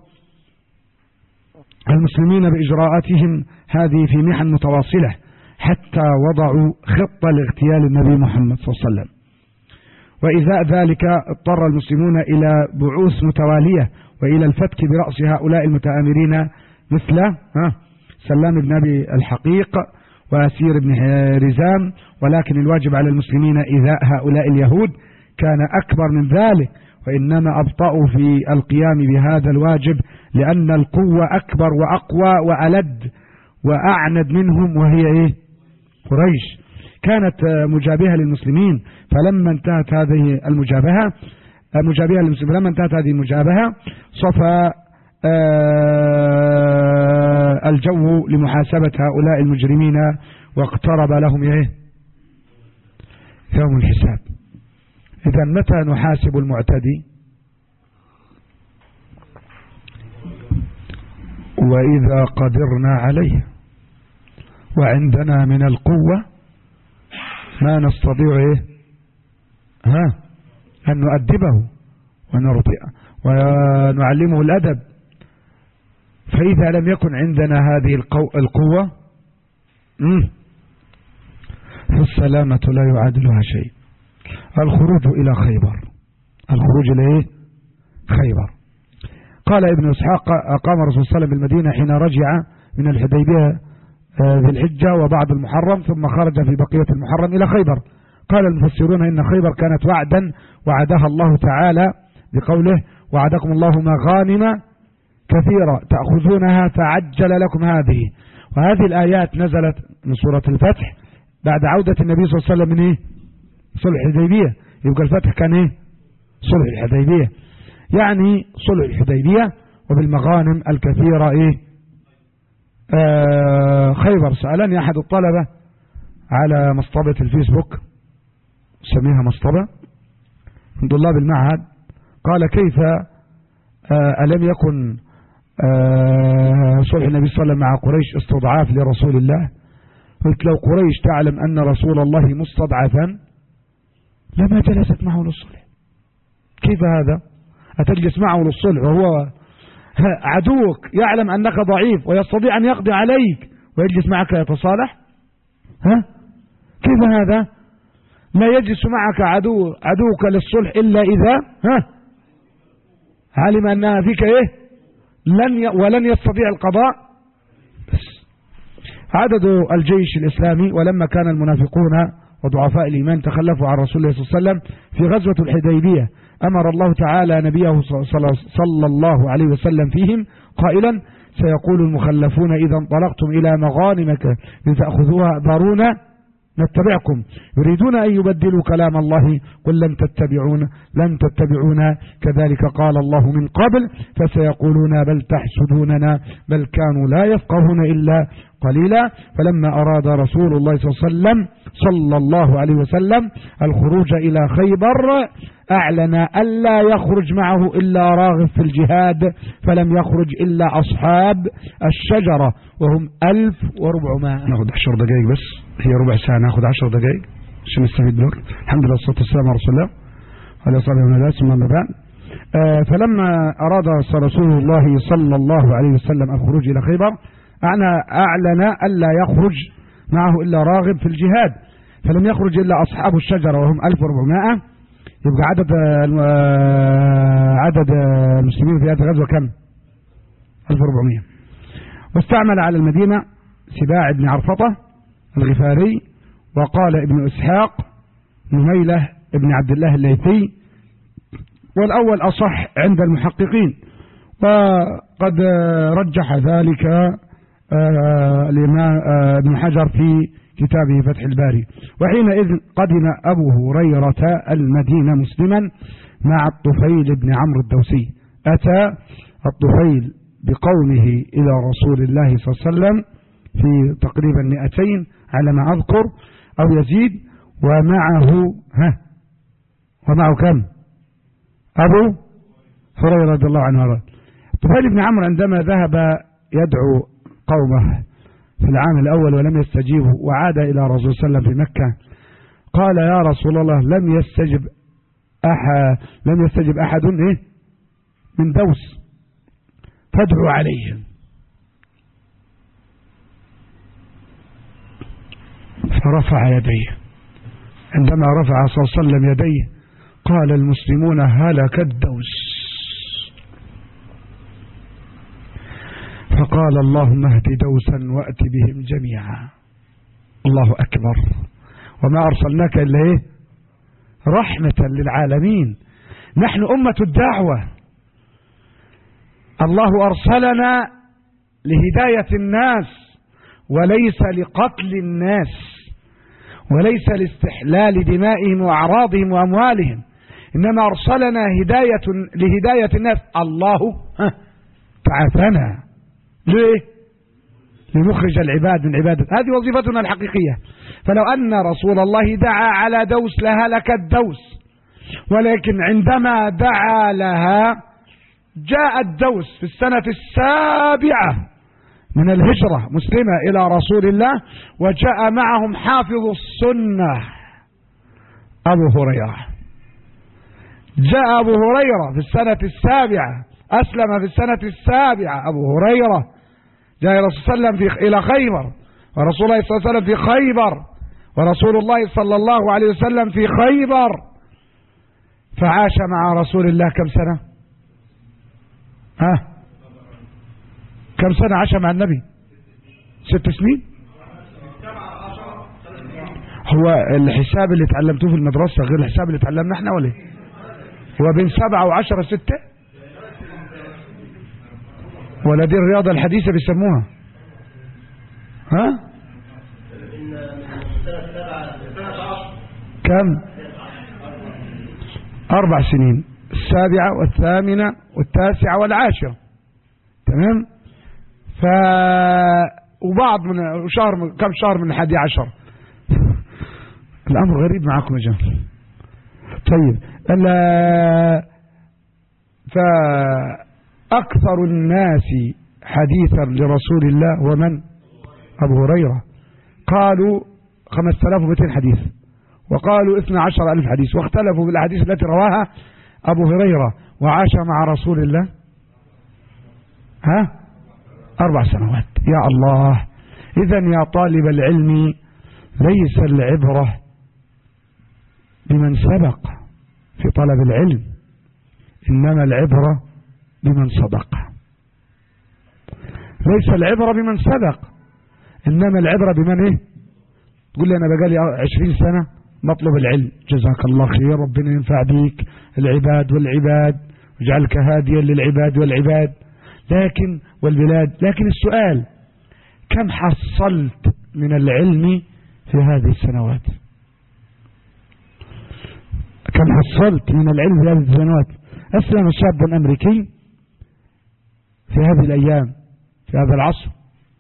المسلمين بإجراءاتهم هذه في محن متواصلة حتى وضعوا خطة لاغتيال النبي محمد صلى الله عليه وسلم. وإذا ذلك اضطر المسلمون إلى بعوث متوالية وإلى الفتك برأس هؤلاء المتآمرين مثل ها سلام بن أبي الحقيق وأسير بن رزام. ولكن الواجب على المسلمين إيذاء هؤلاء اليهود كان أكبر من ذلك، وإنما أبطأوا في القيام بهذا الواجب لأن القوة أكبر وأقوى وألد وأعند منهم، وهي إيه؟ قريش. كانت مجابهة للمسلمين، فلما انتهت هذه المجابهة مجابهة للمسلمين لما انتهت هذه المجابهة صفى الجو لمحاسبة هؤلاء المجرمين واقترب لهم إيه؟ يوم الحساب. إذا متى نحاسب المعتدي؟ وإذا قدرنا عليه وعندنا من القوة ما نستطيع إيه؟ ها أن نؤدبه ونعلمه الأدب. فإذا لم يكن عندنا هذه القوة فالسلامة لا يعادلها شيء. الخروج إلى خيبر الخروج إلى إيه؟ خيبر. قال ابن إسحاق أقام رسول الله صلى الله عليه وسلم بالمدينة حين رجع من الحديبية ذي الحجة وبعد المحرم، ثم خرج في بقية المحرم إلى خيبر. قال المفسرون إن خيبر كانت وعدا وعدها الله تعالى بقوله وعدكم الله مغانم كثيرة تأخذونها فعجل لكم هذه، وهذه الآيات نزلت من سورة الفتح بعد عودة النبي صلى الله عليه وسلم من إيه؟ صلح الحديبية. يبقى الفتح كان إيه؟ صلح الحديبية، يعني صلح الحديبية وبالمغانم الكثيرة إيه؟ آه خيبر. سألني أحد الطلبة على مصطبة الفيسبوك، سميها مصطبة، من طلاب المعهد، قال كيف آه ألم يكن آه صلح النبي صلى الله عليه وسلم مع قريش استضعاف لرسول الله؟ قلت لو قريش تعلم أن رسول الله مستضعفا لما جلست معه للصلح. كيف هذا؟ أتجلس معه للصلح وهو عدوك يعلم أنك ضعيف ويستطيع أن يقضي عليك ويجلس معك يتصالح؟ ها؟ كيف هذا؟ لا يجلس معك عدو عدوك للصلح إلا إذا ها علم أنها فيك إيه؟ لن ي... ولن يستطيع القضاء. بس عدد الجيش الإسلامي، ولما كان المنافقون وضعفاء الإيمان تخلفوا عن رسول الله صلى الله عليه وسلم في غزوة الحديبية، أمر الله تعالى نبيه صلى الله عليه وسلم فيهم قائلا: سيقول المخلفون إذا انطلقتم إلى مغانمك لتأخذوها ذرونا نتبعكم يريدون أن يبدلوا كلام الله قل لن تتبعون لن تتبعونا كذلك قال الله من قبل فسيقولون بل تحسدوننا بل كانوا لا يفقهون إلا قليلا. فلما أراد رسول الله صلى الله عليه وسلم صلى الله عليه وسلم الخروج إلى خيبر أعلن ألا يخرج معه إلا راغب في الجهاد، فلم يخرج إلا أصحاب الشجرة وهم ألف وأربعمائة. ناخذ عشر دقائق بس، هي ربع ساعة، ناخذ عشر دقائق عشان نستفيد بالوقت. الحمد لله والصلاة والسلام على رسول الله وعلى صحبه ومن والاه، ثم بعد. آه فلما أراد رسول الله صلى الله عليه وسلم الخروج إلى خيبر أعلن ألا يخرج معه إلا راغب في الجهاد، فلم يخرج إلا أصحاب الشجرة وهم ألف وأربعمائة. يبقى عدد عدد المسلمين في هذه الغزوة كم؟ ألف وأربعمائة. واستعمل على المدينة سباع بن عرفطة الغفاري، وقال ابن إسحاق نميلة ابن عبد الله الليثي، والأول أصح عند المحققين، وقد رجح ذلك الإمام ابن حجر في كتابه فتح الباري. وحينئذ قدم أبو هريرة المدينة مسلما مع الطفيل بن عمرو الدوسي. أتى الطفيل بقومه إلى رسول الله صلى الله عليه وسلم في تقريبا مئتين على ما أذكر أو يزيد، ومعه ها ومعه كم؟ أبو هريرة رضي الله عنه. الطفيل بن عمرو عندما ذهب يدعو قومه في العام الأول ولم يستجيبوا وعاد إلى رسول صلى الله عليه وسلم في مكة، قال يا رسول الله لم يستجب أحد لم يستجب أحد إيه من دوس فادعوا عليهم. فرفع يديه، عندما رفع صلى الله عليه وسلم يديه قال المسلمون هلك الدوس، فقال اللهم اهد دوسا وأت بهم جميعا. الله أكبر. وما أرسلناك إلا إيه؟ رحمة للعالمين. نحن أمة الدعوة، الله أرسلنا لهداية الناس وليس لقتل الناس وليس لاستحلال دمائهم وأعراضهم وأموالهم، إنما أرسلنا هداية لهداية الناس. الله بعثنا ليه؟ لنخرج العباد من عبادة، هذه وظيفتنا الحقيقية. فلو أن رسول الله دعا على دوس لهلك الدوس، ولكن عندما دعا لها جاء الدوس في السنة السابعة من الهجرة مسلمة إلى رسول الله، وجاء معهم حافظ السنة أبو هريرة. جاء أبو هريرة في السنة السابعة، أسلم في السنة السابعة أبو هريرة، جاء الرسول صلى الله عليه وسلم إلى خيبر، ورسول الله صلى الله عليه وسلم في خيبر، ورسول الله صلى الله عليه وسلم في خيبر، فعاش مع رسول الله كم سنة؟ ها كم سنة عاش مع النبي؟ ست سنين. هو الحساب اللي تعلمتوه في المدرسة غير الحساب اللي تعلمنا احنا ولا ايه؟ هو بين سبعة وعشرة ستة، ولا دي الرياضة الحديثة بيسموها؟ ها كم؟ أربع سنين، السابعة والثامنة والتاسعة والعاشرة. تمام. ف وبعض من شهر من كم شهر من الحادي عشر. الأمر غريب معكم يا جماعة. طيب فأكثر الناس حديثا لرسول الله ومن؟ أبو هريرة. قالوا خمسة آلاف ومئتين حديث، وقالوا اثنى عشر ألف حديث، واختلفوا بالأحاديث التي رواها أبو هريرة. وعاش مع رسول الله ها أربع سنوات. يا الله. إذن يا طالب العلم ليس العبرة بمن سبق في طلب العلم، إنما العبرة بمن صدق. ليس العبرة بمن سبق، إنما العبرة بمن إيه؟ تقول لي أنا بقالي عشرين سنة مطلب العلم، جزاك الله خير، ربنا ينفع بيك العباد والعباد وجعلك هاديا للعباد والعباد لكن والبلاد. لكن السؤال كم حصلت من العلم في هذه السنوات؟ كم حصلت من العلم في هذه السنوات؟ أسلم شاب أمريكي في هذه الأيام في هذا العصر،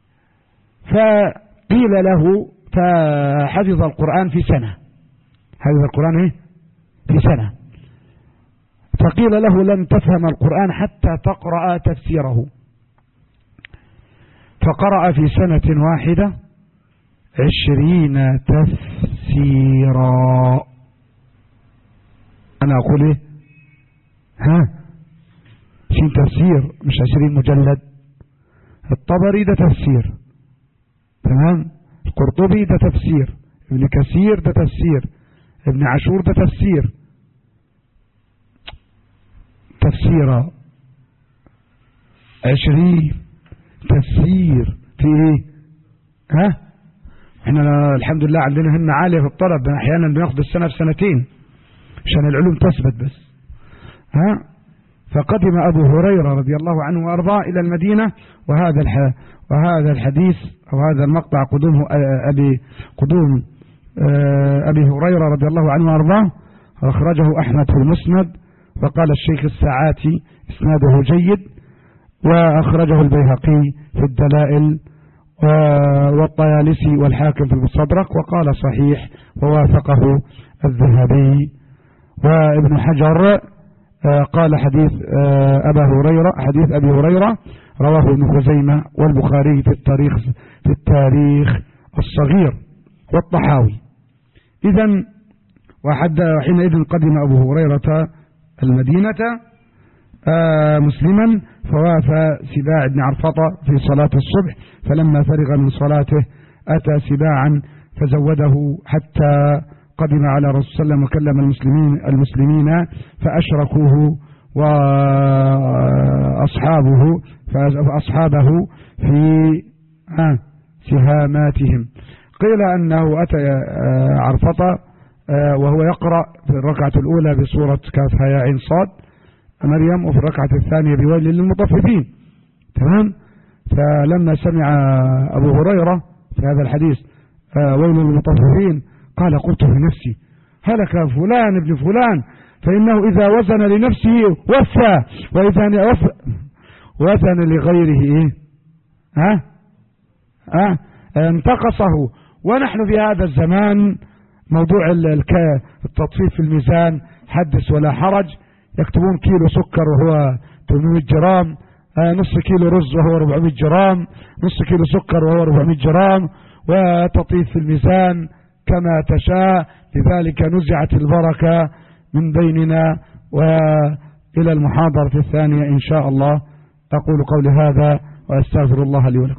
فقيل له فحفظ القرآن في سنة. حفظ القرآن إيه؟ في سنة. فقيل له لن تفهم القرآن حتى تقرأ تفسيره، فقرأ في سنة واحدة عشرين تفسيرا. أنا أقول إيه؟ ها عشرين تفسير، مش عشرين مجلد. الطبري ده تفسير، تمام، القرطبي ده تفسير، ابن كثير ده تفسير، ابن عاشور ده تفسير. تفسير عشرين تفسير في ايه؟ ها احنا الحمد لله عندنا همة عالية في الطلب، احيانا بناخد السنة في سنتين عشان العلوم تثبت بس. ها فقدم أبو هريرة رضي الله عنه وأرضاه إلى المدينة، وهذا وهذا الحديث أو هذا المقطع قدومه أبي قدوم أبي هريرة رضي الله عنه وأرضاه أخرجه أحمد في المسند، وقال الشيخ الساعاتي إسناده جيد، وأخرجه البيهقي في الدلائل والطيالسي والحاكم في المستدرك، وقال صحيح، ووافقه الذهبي. وابن حجر قال حديث أبا هريرة حديث أبي هريرة رواه ابن خزيمة والبخاري في التاريخ في التاريخ الصغير والطحاوي. إذن وحينئذ قدم أبو هريرة المدينة مسلما، فوافى سباع بن عرفطة في صلاة الصبح، فلما فرغ من صلاته أتى سباعا فزوده حتى قدم على رسول الله صلى الله عليه وسلم وكلم المسلمين المسلمين فأشركوه وأصحابه فأصحابه في سهاماتهم. قيل أنه أتى عرفطة وهو يقرأ في الركعة الأولى بسورة كاف يا عين صاد مريم، وفي الركعة الثانية بويل للمطففين. تمام. فلما سمع أبو هريرة في هذا الحديث ويل للمطففين قال قلت في نفسي هلك فلان ابن فلان، فإنه إذا وزن لنفسه وفى، وإذا وزن لغيره إيه؟ ها؟ ها؟ انتقصه. ونحن في هذا الزمان موضوع التطفيف في الميزان حدث ولا حرج، يكتبون كيلو سكر وهو ثمانمائة جرام، نص كيلو رز وهو أربعمائة جرام، نص كيلو سكر وهو أربعمائة جرام، وتطيف في الميزان كما تشاء. لذلك نزعت البركة من بيننا. وإلى المحاضرة الثانية إن شاء الله. أقول قولي هذا وأستغفر الله لي ولكم.